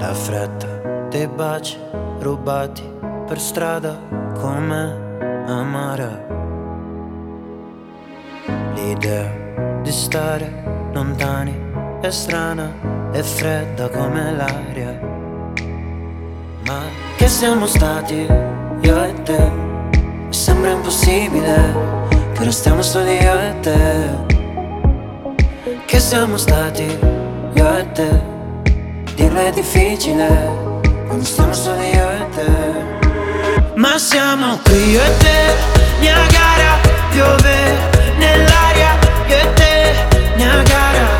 La fretta dei baci rubati per strada come amara. L'idea di stare lontani è strana e fredda come l'aria. Ma che siamo stati io e te? Mi sembra impossibile che restiamo soli io e te. Che siamo stati io e te? Dirlo è difficile quando stiamo soli io e te. Ma siamo qui io e te, Niagara, piove nell'aria, io e te, Niagara.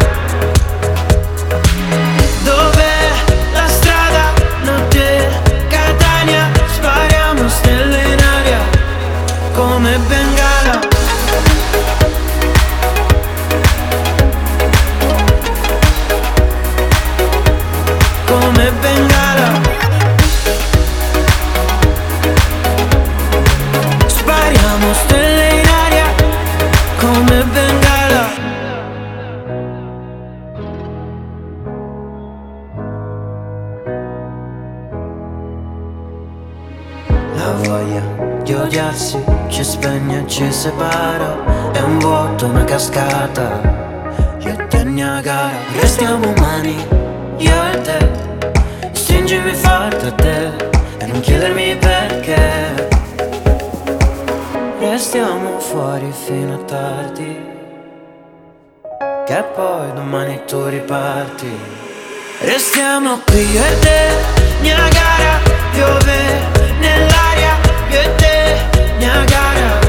Dov'è la strada? Notte, Catania, spariamo stelle in aria come Bengala. Come Bengala. Spariamo stelle in aria come Bengala. La voglia di odiarsi ci spegne e ci separa. È un vuoto, una cascata, io e te, Niagara. Restiamo umani, io e te. Stringimi forte a te e non chiedermi perché. Restiamo fuori fino a tardi, che poi domani tu riparti. Restiamo qui io e te, Niagara, piove nell'aria, io e te, Niagara.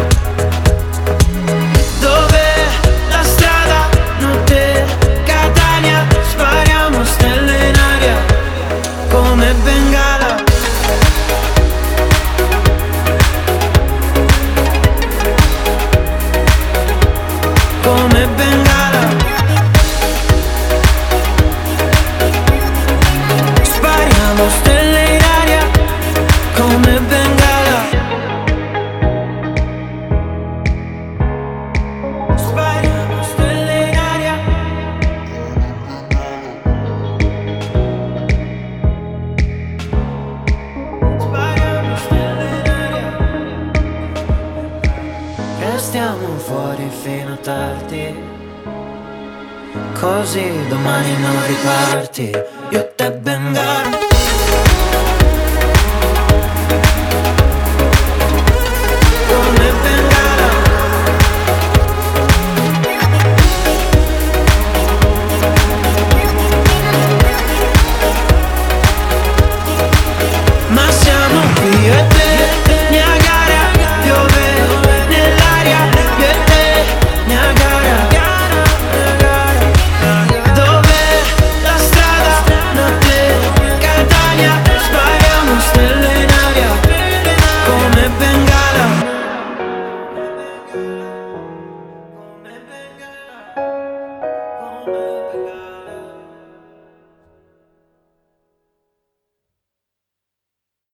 Dov'è la strada? Notte, Catania, spariamo stelle in aria come Bengala. Come Bengala. Spariamo stelle in aria come Bengala. Spariamo stelle in aria. Spariamo stelle in aria. Restiamo fuori fino a tardi, così domani non riparti, io e te, Bengala.